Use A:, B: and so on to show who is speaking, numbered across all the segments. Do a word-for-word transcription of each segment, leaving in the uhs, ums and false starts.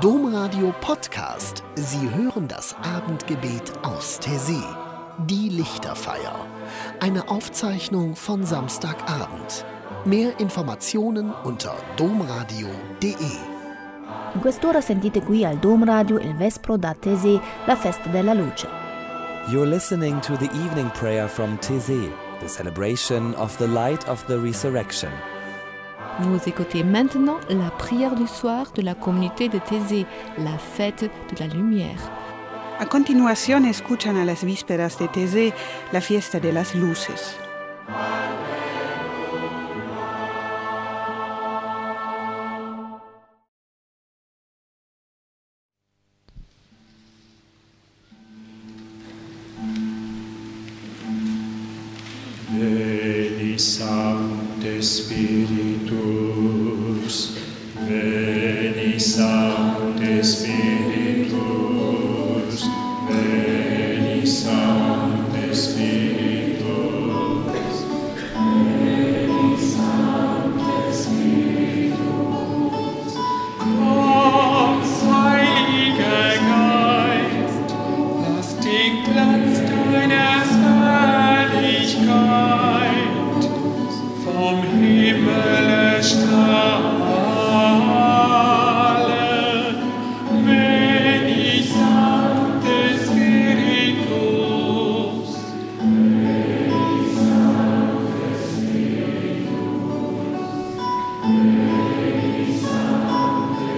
A: Domradio Podcast. Sie hören das Abendgebet aus Taizé. Die Lichterfeier. Eine Aufzeichnung von Samstagabend. Mehr Informationen unter domradio punto de.
B: In quest'ora sentite qui al Dom Radio il Vespro da Taizé, la festa della luce.
C: You're listening to the evening prayer from Taizé, the celebration of the light of the resurrection.
D: Vous écoutez maintenant la prière du soir de la communauté de Taizé, la fête de la lumière.
E: A continuación escuchan a las vísperas de Taizé, la fiesta de las luces.
F: Veni Sancte Spiritus, Veni Sancte Spiritus, Veni Sancte Spiritus, Veni Sancte Spiritus. Komm, Heiliger Geist, lass den Glanz deiner Herrlichkeit vom Himmel erstrahlen. Veni Sancte Spiritus, Veni Sancte Spiritus, Veni Sancte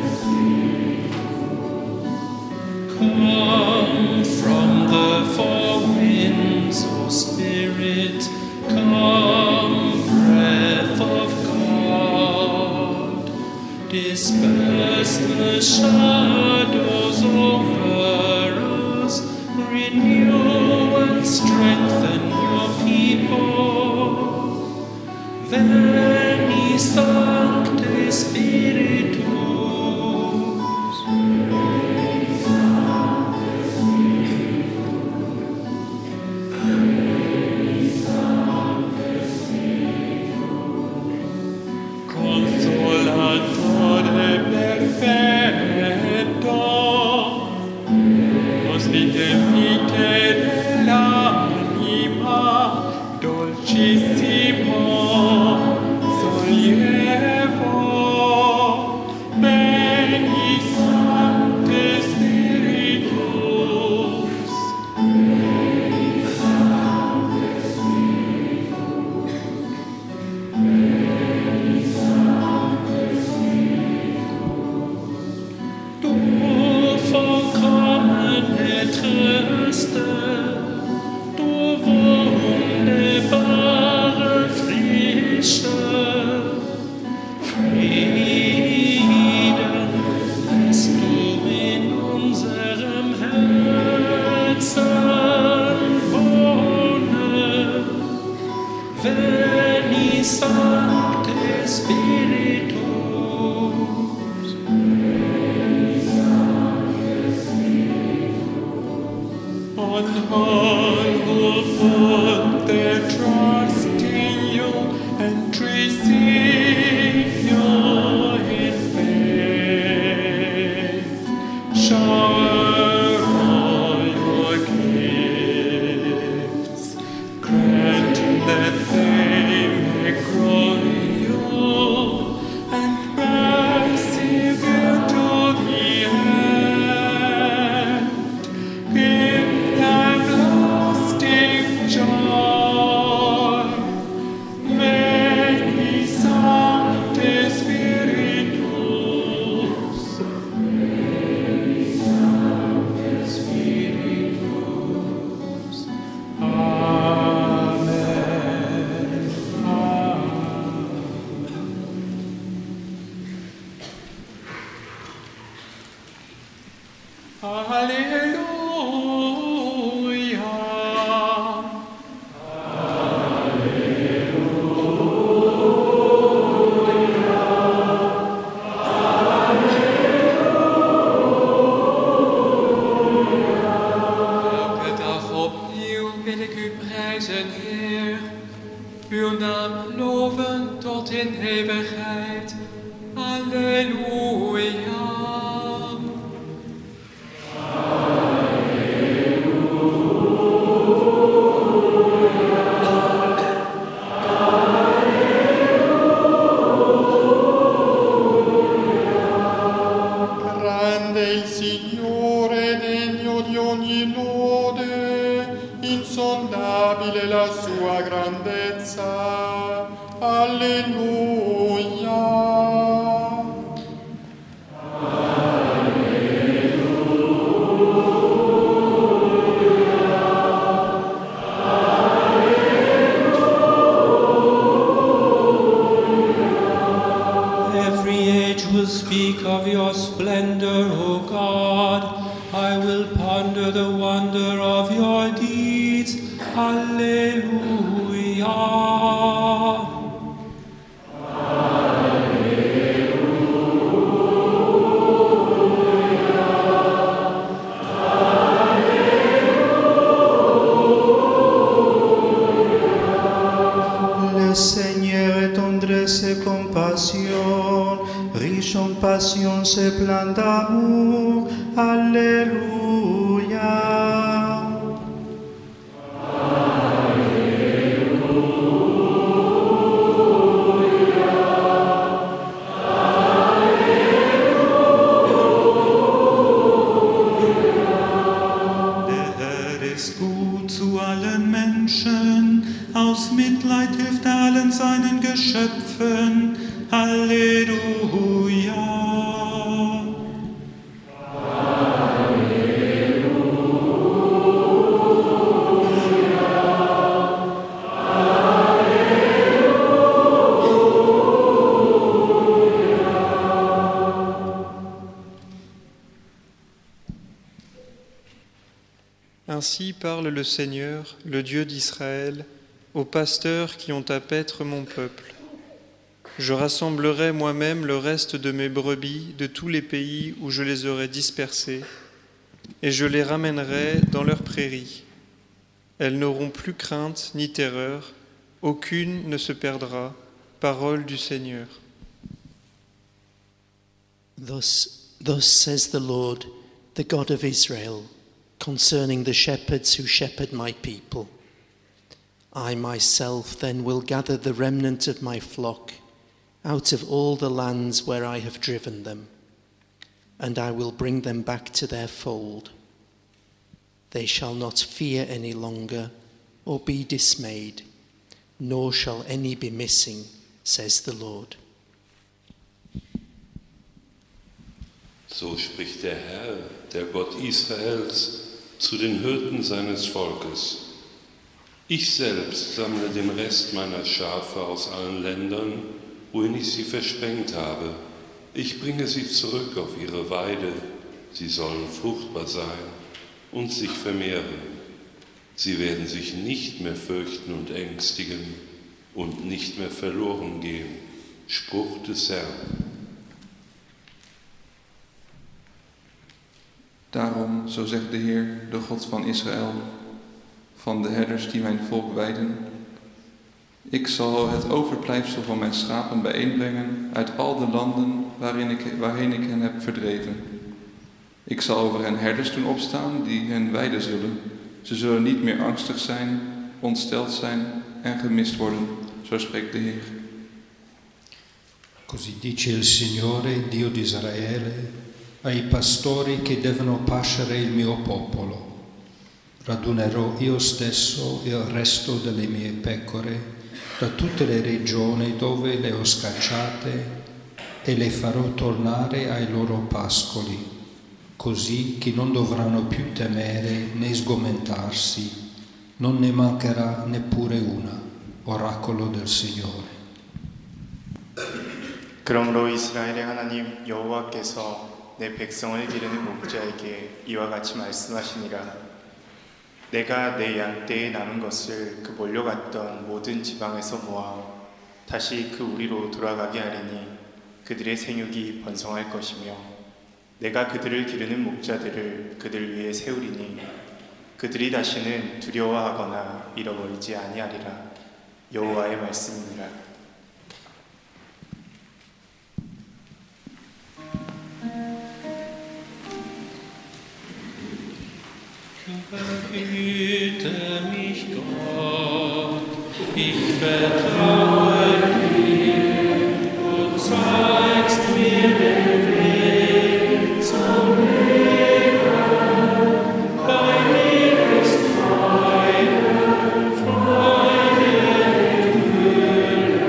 F: Spiritus. Come from the four winds, O Spirit, come, breath of God, disperse the shadows over us, renew and strengthen your people. Veni Sancte Spiritus, Veni Sancte Spiritus, Veni Sancte Spiritus. Consolatore perfetto, ospite vite dell'anima, dolcissimo sollievo. Veni Sancte Spiritus, Veni Sancte Spiritus, Veni Sancte Spiritus. Du vollkommene Tröster, du wunderbare Frische, Frieden lässt du in unserem Herzen wohnen. Veni Sancte Spiritus, Veni Sancte Spiritus. On all who put their trust in you and receive you in faith, shower all your gifts, grant that they may grow in you and persevere to the end. Give them lasting joy. Veni Sancte Spiritus, Veni Sancte Spiritus. Amen. Amen. Alleluia.
G: Elke dag opnieuw wil ik u prijzen, Heer. Uw naam loven tot in eeuwigheid. Alleluia.
F: Of your splendor, O God, I will ponder the wonder of your deeds. Alleluia.
H: Le Seigneur est tendresse et compassion, riche en patience et plein d'amour. Alléluia.
I: Der Herr ist gut zu allen Menschen, aus Mitleid hilft er allen seinen Geschöpfen. Halleluja.
J: Ainsi parle le Seigneur, le Dieu d'Israël, aux pasteurs qui ont à paître mon peuple. Je rassemblerai moi-même le reste de mes brebis de tous les pays où je les aurai dispersées, et je les ramènerai dans leurs prairies. Elles n'auront plus crainte ni terreur, aucune ne se perdra. Parole du Seigneur.
K: Thus, thus says the Lord, the God of Israel, concerning the shepherds who shepherd my people. I myself then will gather the remnant of my flock out of all the lands where I have driven them, and I will bring them back to their fold. They shall not fear any longer or be dismayed, nor shall any be missing, says the Lord.
L: So spricht der Herr, der Gott Israels, zu den Hirten seines Volkes. Ich selbst sammle den Rest meiner Schafe aus allen Ländern, wohin ich sie versprengt habe. Ich bringe sie zurück auf ihre Weide. Sie sollen fruchtbar sein und sich vermehren. Sie werden sich nicht mehr fürchten und ängstigen und nicht mehr verloren gehen. Spruch des Herrn.
M: Daarom, zo zegt de Heer, de God van Israël, van de herders die mijn volk weiden: ik zal het overblijfsel van mijn schapen bijeenbrengen uit al de landen waarin ik, waarheen ik hen heb verdreven. Ik zal over hen herders doen opstaan die hen weiden zullen. Ze zullen niet meer angstig zijn, ontsteld zijn en gemist worden, zo spreekt de Heer.
N: Così dice il Signore, Dio di Israele, ai pastori che devono pascere il mio popolo. Radunerò io stesso il resto delle mie pecore da tutte le regioni dove le ho scacciate e le farò tornare ai loro pascoli, così che non dovranno più temere né sgomentarsi, non ne mancherà neppure una. Oracolo del Signore.
O: 그러므로 이스라엘의 하나님 여호와께서 내 백성을 기르는 목자에게 이와 같이 말씀하시니라. 내가 내 양떼에 남은 것을 그 몰려갔던 모든 지방에서 모아 다시 그 우리로 돌아가게 하리니 그들의 생육이 번성할 것이며 내가 그들을 기르는 목자들을 그들 위에 세우리니 그들이 다시는 두려워하거나 잃어버리지 아니하리라. 여호와의 말씀이니라.
F: Behüte mich Gott, ich vertraue dir, du zeigst mir den Weg zum Leben. Bei dir ist Freude, Freude in Fülle.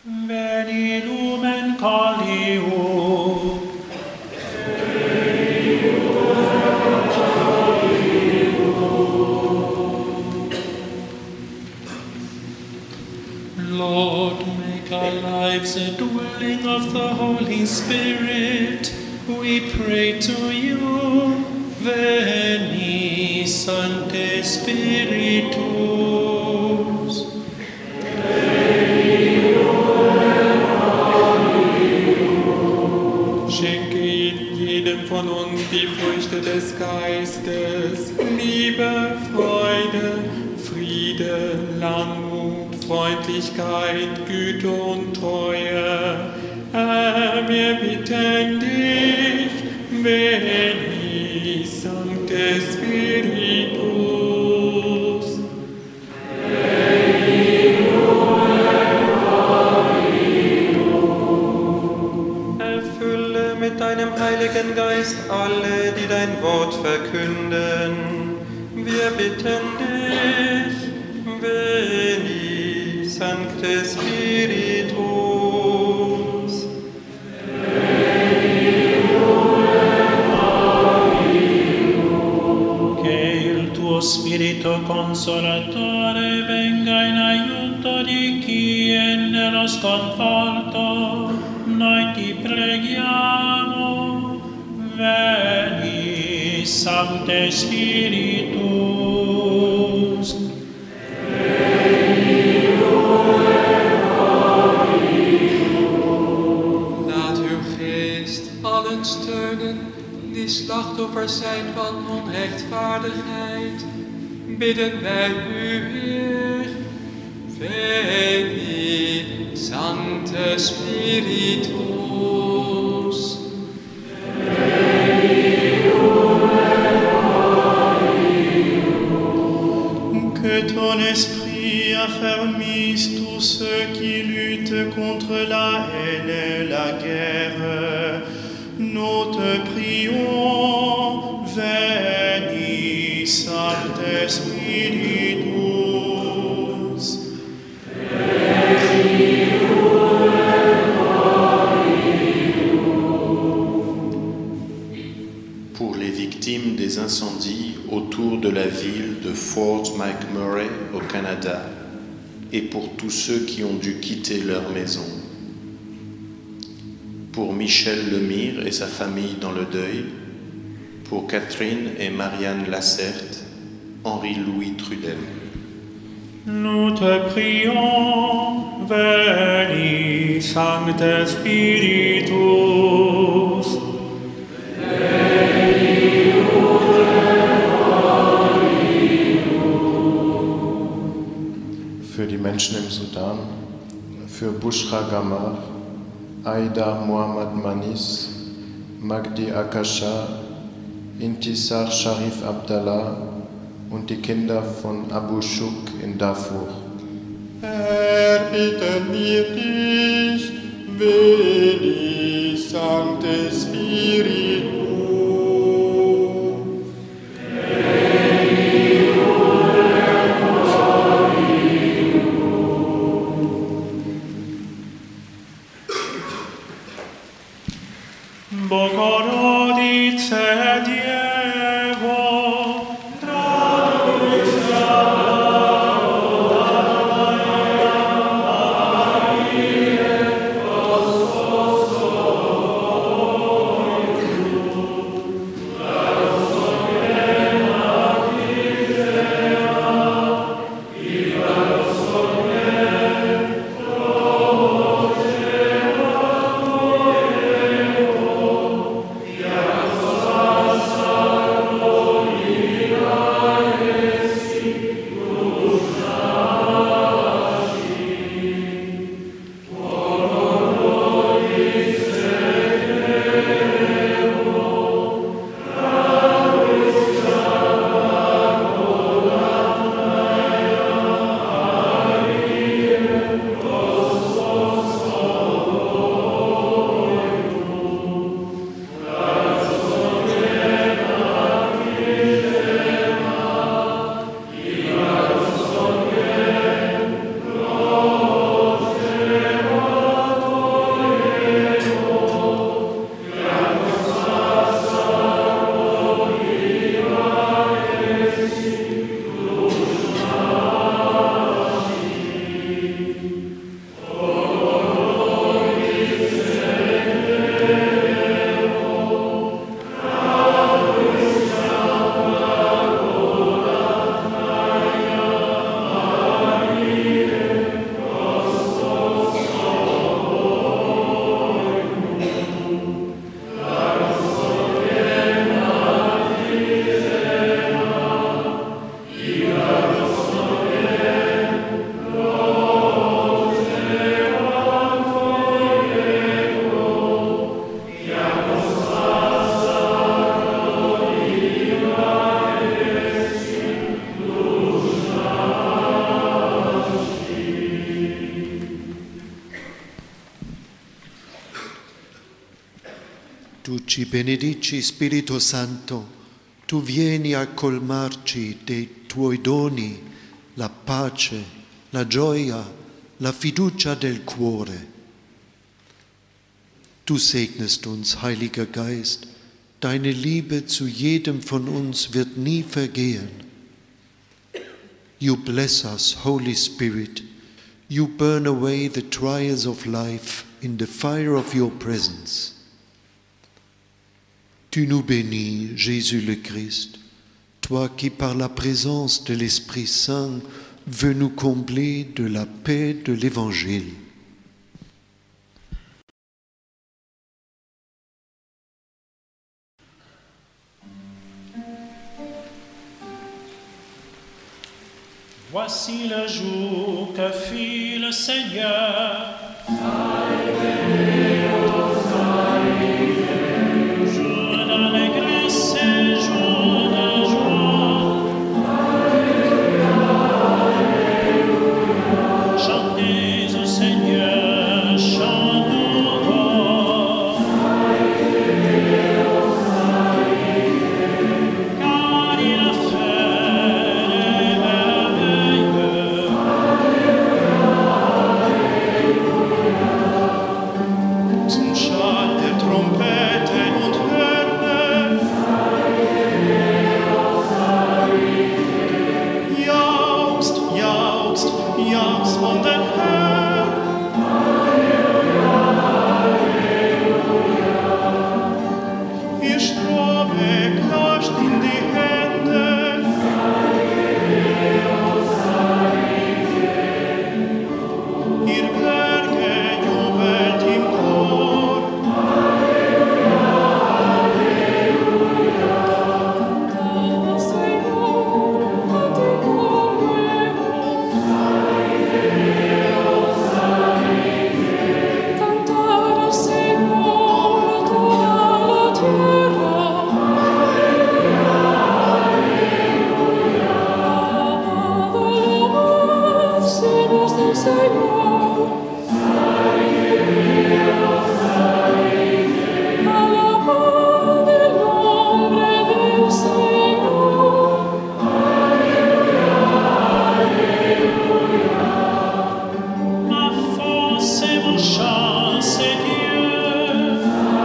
F: Veni lumen Callium. Lord, make our lives a dwelling of the Holy Spirit. We pray to you. Veni, Sancte Spiritus.
I: Schenke jedem von uns die Früchte des Geistes, Liebe, Freude, Friede, Langmut, Freundlichkeit, Güte und Treue. Herr, wir bitten dich, veni, Sancte Spiritus.
J: Erfülle mit deinem Heiligen Geist alle, die dein Wort verkünden. Wir bitten dich, veni, Sancte Spiritus.
F: Che il tuo Spirito Consolatore venga in aiuto di chi è nello sconforto. Noi ti preghiamo, veni, Sancte Spiritus.
G: Laat uw geest allen steunen die slachtoffers zijn van onrechtvaardigheid. Bidden wij u, Heer. Veni, Sancte Spiritus.
H: Que ton esprit affermisse tous ceux qui luttent contre la haine et la guerre. Nous te prions, veni, Sancte Spiritus.
P: Pour les victimes des incendies autour de la ville de Fort McMurray au Canada et pour tous ceux qui ont dû quitter leur maison. Pour Michel Lemire et sa famille dans le deuil, pour Catherine et Marianne Lacerte, Henri-Louis Trudel.
F: Nous te prions, veni, Sancte Spiritus.
Q: Für die Menschen im Sudan, für Bushra Gamar, Aida Mohammad Manis, Magdi Akasha, Intisar Sharif Abdallah und die Kinder von Abu Shuk in Darfur.
H: Herr, bitten wir dich, veni, Sancte Spiritus.
F: Bogorodice Dievo,
H: Yes.
R: Tu ci benedici, Spirito Santo, tu vieni a colmarci dei tuoi doni, la pace, la gioia, la fiducia del cuore. Du segnest uns, Heiliger Geist, deine Liebe zu jedem von uns wird nie vergehen. You bless us, Holy Spirit. You burn away the trials of life in the fire of your presence. Tu nous bénis, Jésus le Christ, toi qui par la présence de l'Esprit Saint veux nous combler de la paix de l'Évangile.
S: Voici le jour que fit le Seigneur. Jour d'allégresse et jour de joie. Chantez au Seigneur, chant nouveau. Car il a fait des merveilles. Son chant de trompette et montraine. Jauchzt, jauchzt, jauchzt von der Herr. Ihr Strome klatscht in die Hände. Ihr Berge jubelt im Chor. Ma force et mon chant, c'est Dieu.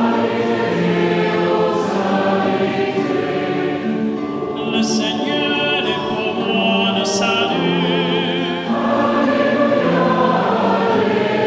S: Le Seigneur est pour moi le salut.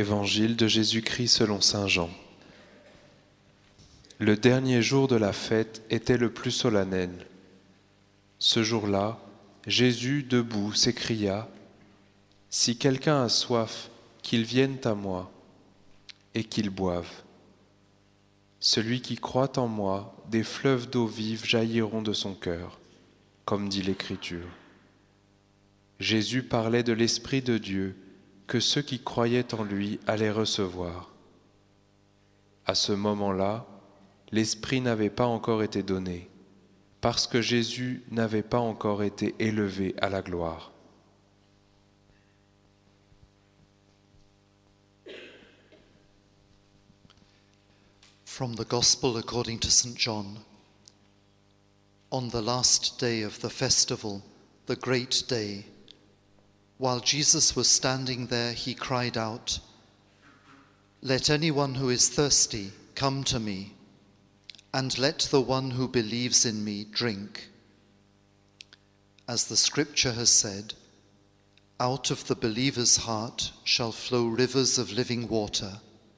T: Évangile de Jésus-Christ selon saint Jean. Le dernier jour de la fête était le plus solennel. Ce jour-là, Jésus, debout, s'écria : « Si quelqu'un a soif, qu'il vienne à moi et qu'il boive. Celui qui croit en moi, des fleuves d'eau vive jailliront de son cœur, comme dit l'Écriture. » Jésus parlait de l'Esprit de Dieu que ceux qui croyaient en lui allaient recevoir. À ce moment-là, l'Esprit n'avait pas encore été donné, parce que Jésus n'avait pas encore été élevé à la gloire.
R: From the Gospel according to Saint John. On the last day of the festival, the great day, while Jesus was standing there, he cried out, "Let anyone who is thirsty come to me, and let the one who believes in me drink. As the scripture has said, out of the believer's heart shall flow rivers of living water."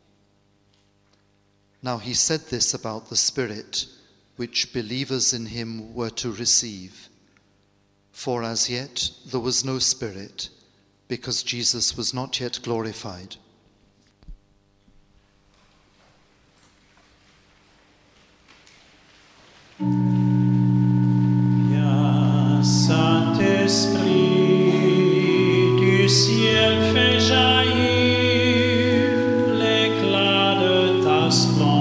R: Now he said this about the Spirit, which believers in him were to receive. For as yet there was no Spirit, because Jesus was not yet glorified.
S: Viens, Saint-Esprit, du ciel fais jaillir l'éclat de ta splendeur.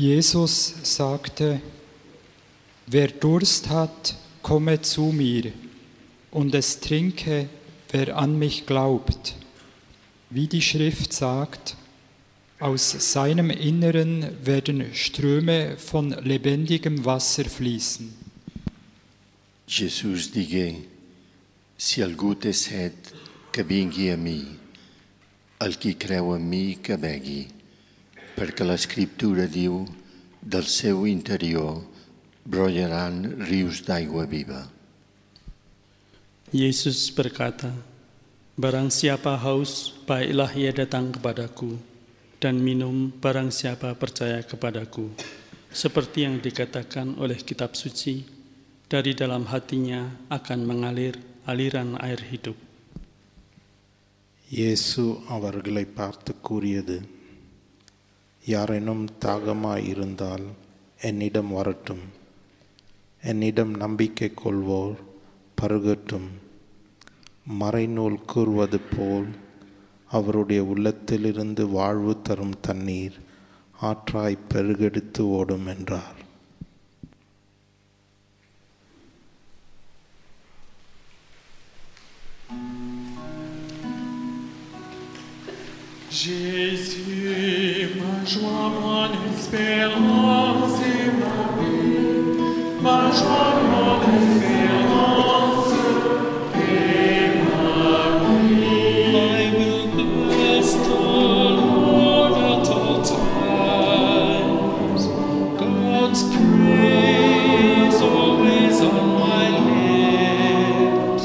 U: Jesus sagte, wer Durst hat, komme zu mir, und es trinke, wer an mich glaubt. Wie die Schrift sagt, aus seinem Inneren werden Ströme von lebendigem Wasser fließen.
V: Jesús digué, si algú té set, que vingui a mi. El qui creu en mi, que begui, perquè l'Escriptura diu, del seu interior brollaran rius d'aigua viva.
W: Yesus berkata, barang siapa haus, baiklah ia datang kepadaku, dan minum barang siapa percaya kepadaku. Seperti yang dikatakan oleh kitab suci, dari dalam hatinya akan mengalir aliran air hidup.
X: இயேசு அவர்களை பார்த்து கூறியது, யாரேனும் தாகமாய் இருந்தால் என்னிடம் வரட்டும், என்னிடம் நம்பிக்கை கொள்வோர் பருகட்டும். மறைநூல் கூறுவது போல் அவருடைய உள்ளத்திலிருந்து வாழ்வு தரும் தண்ணீர் ஆற்றாய் பெருகெடுத்து ஓடும் என்றார்.
F: Jésus, ma joie, mon espérance et ma vie, ma joie, mon espérance et ma vie. I will bless the Lord at all times. God's praise always on my lips.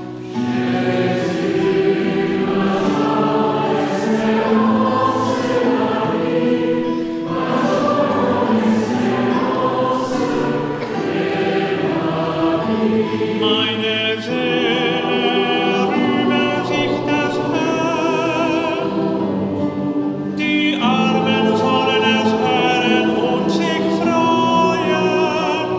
F: Meine Seele rühme sich des Herrn, die Armen sollen es hören und sich freuen.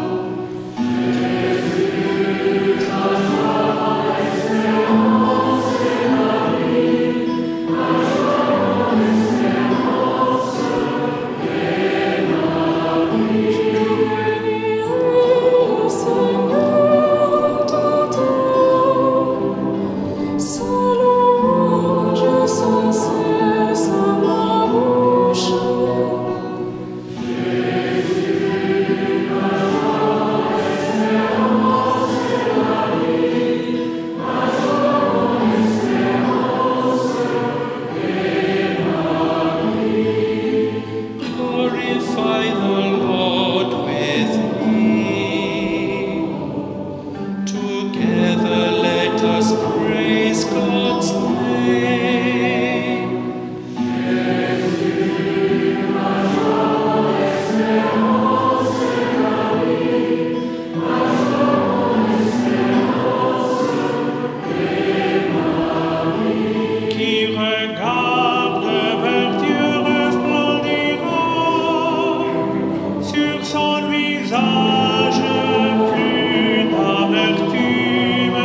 F: Glorify the Lord with me. Together let us praise God's name. Qui regarde vers Dieu resplendira, sur son visage plus d'amertume.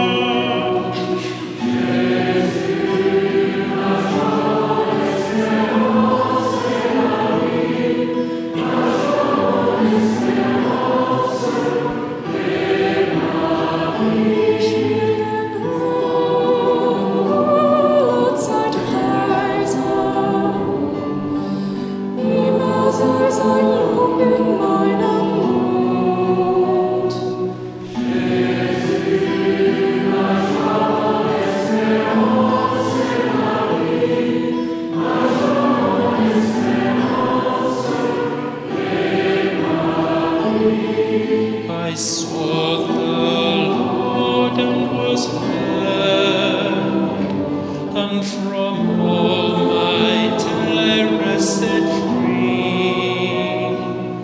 F: I saw the Lord and was heard, and from all my terror set free.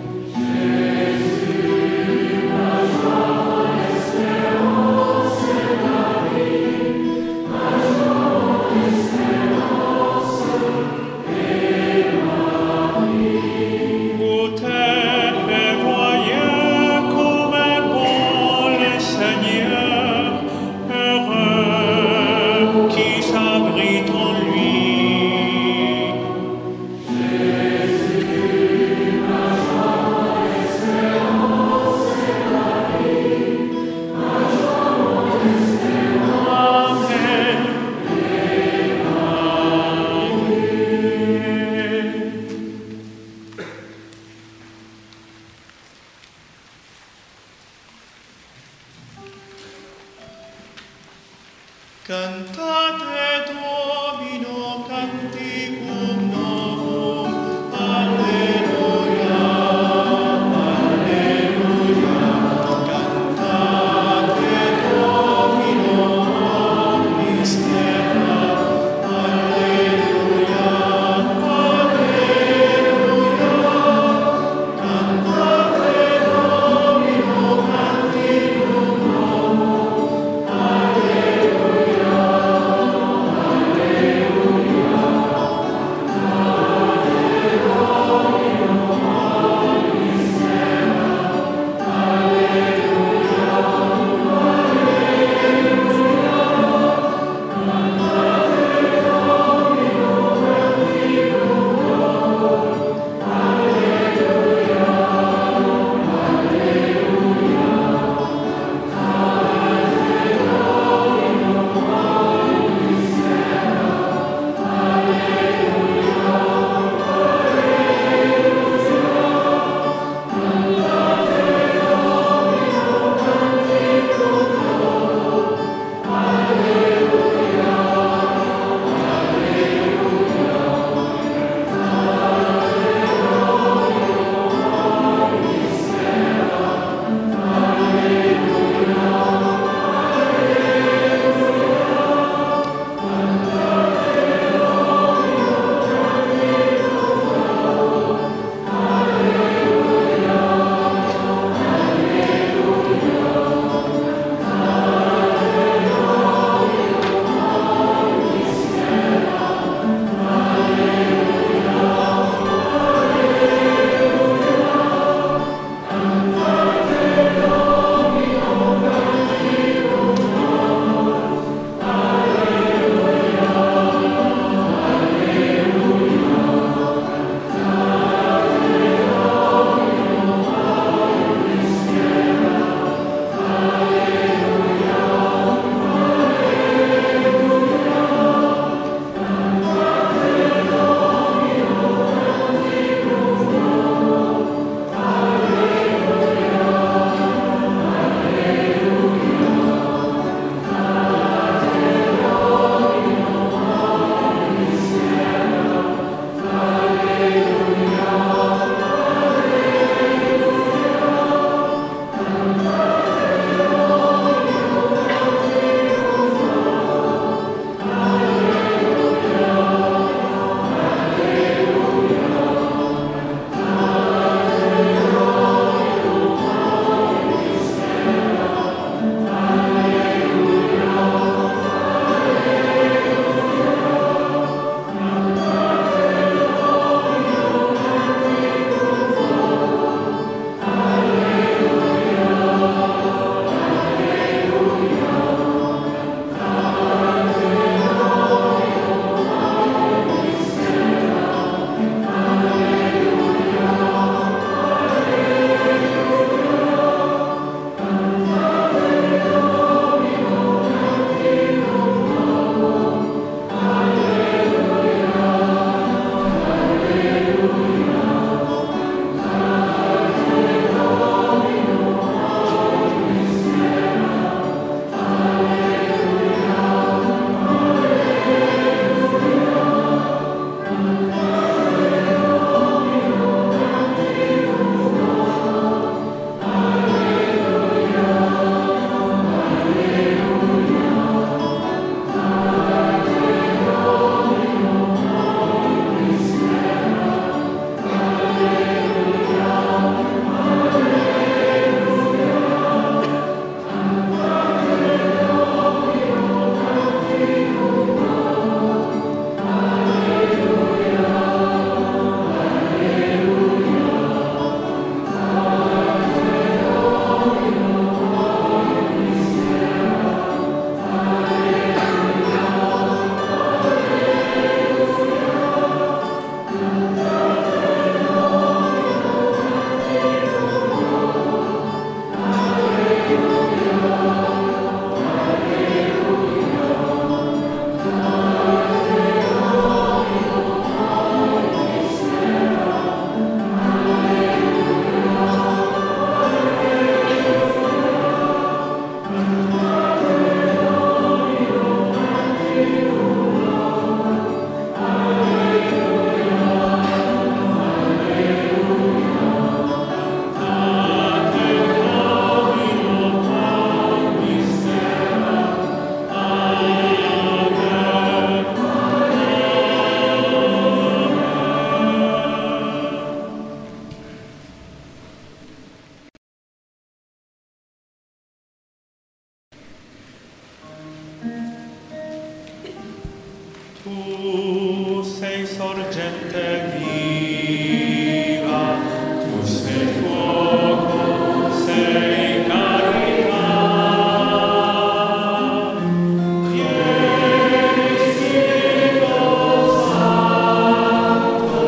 F: Goûtez et voyez comme est bon le Seigneur, heureux qui s'abrite en lui.
H: Cantate Domino canticum novum, Alleluia, Alleluia. Cantate Domino omnis terra, Alleluia, Alleluia. Cantate Domino canticum novum, Alleluia, Alleluia.
S: Tu sei sorgente viva, tu sei fuoco, sei carità. Vieni Spirito Santo,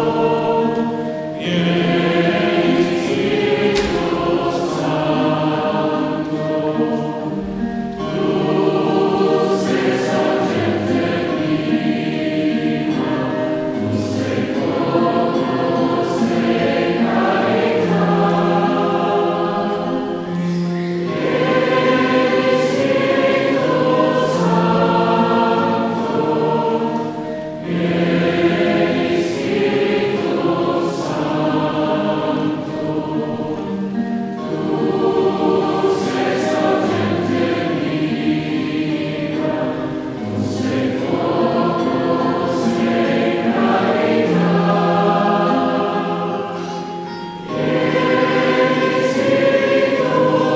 S: vieni Spirito Santo. Tu sei sorgente viva, tu sei fuoco, sei carità. Vieni Spirito Santo, vieni Spirito Santo. Tu sei sorgente viva, tu sei fuoco, sei carità. Vieni Spirito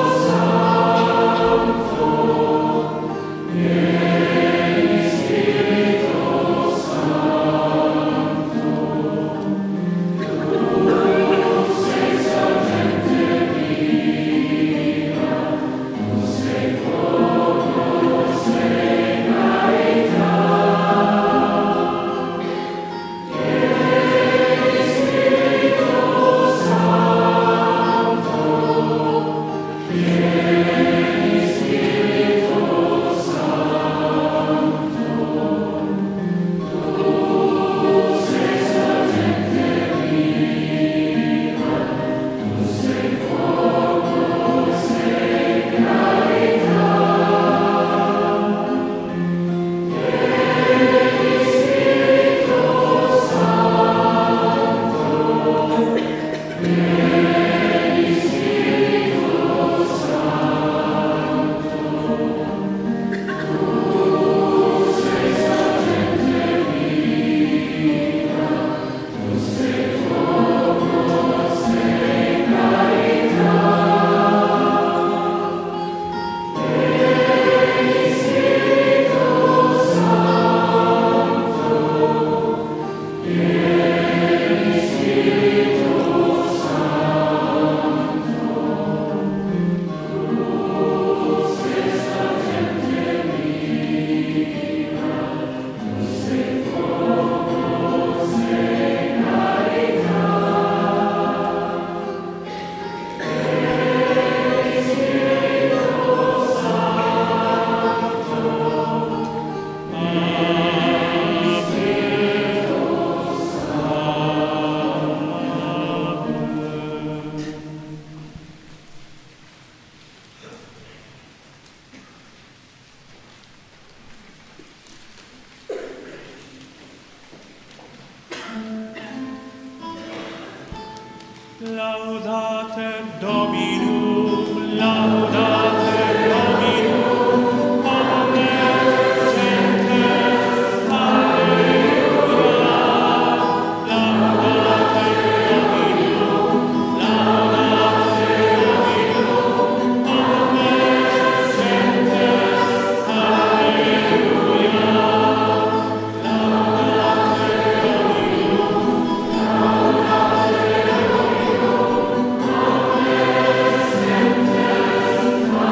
S: Santo, vieni Spirito Santo. Tu sei sorgente viva, tu sei fuoco, sei carità. Vieni Spirito Santo, vieni Spirito Santo. Tu sei sorgente viva, tu sei fuoco, sei carità. Vieni Spirito Santo, vieni Spirito Santo. Tu sei sorgente viva, tu sei fuoco, sei carità. Vieni Spirito Santo, vieni Spirito Santo. Tu sei sorgente viva, tu sei fuoco, sei carità. Vieni Spirito Santo, Laudate Dominum, laudate Dominum, omnes gentes, alleluia. Laudate Dominum, laudate Dominum, omnes gentes, alleluia. Laudate Dominum, laudate Dominum, omnes gentes,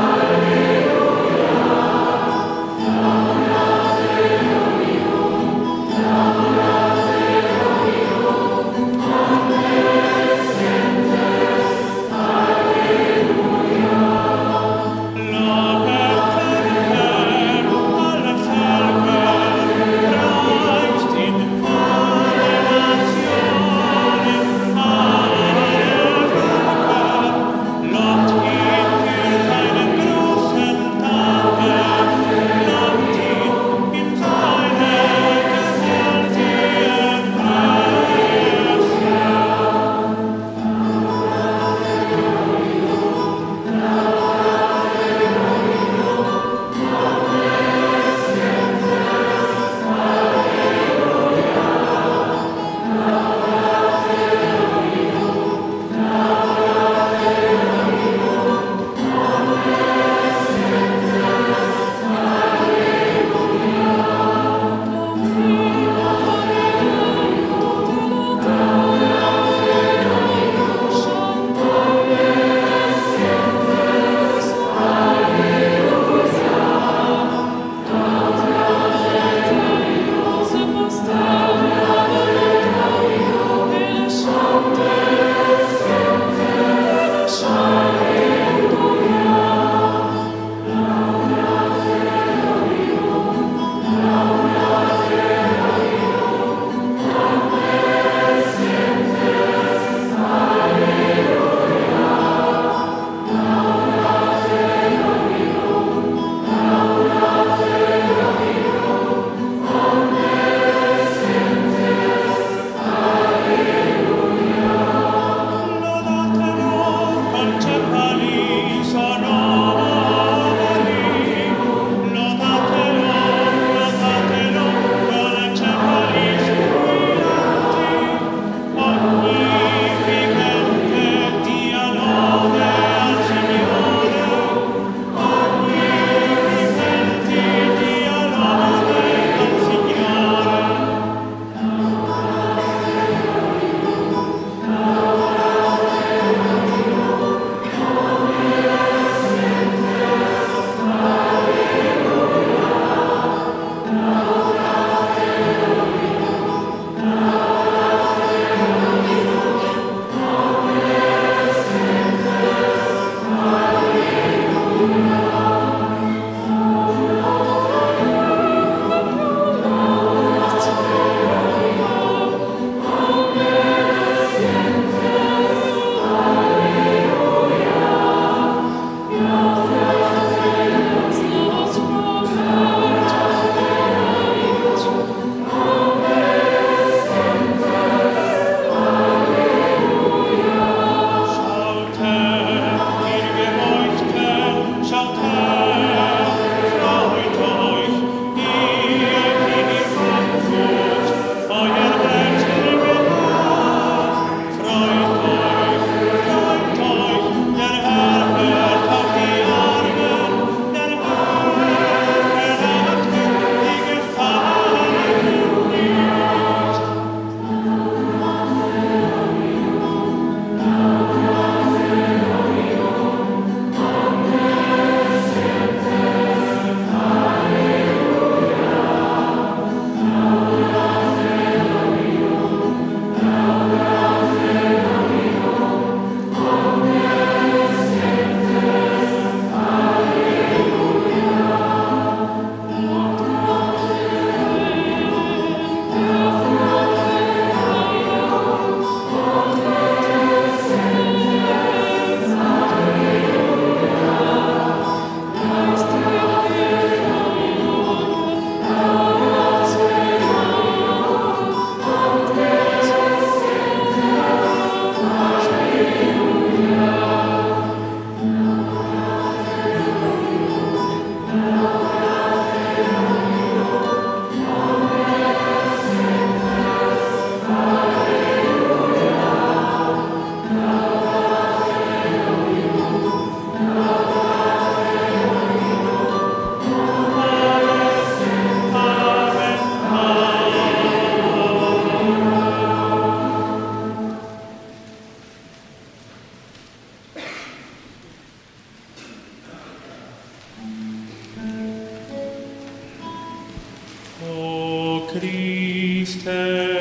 S: Christe.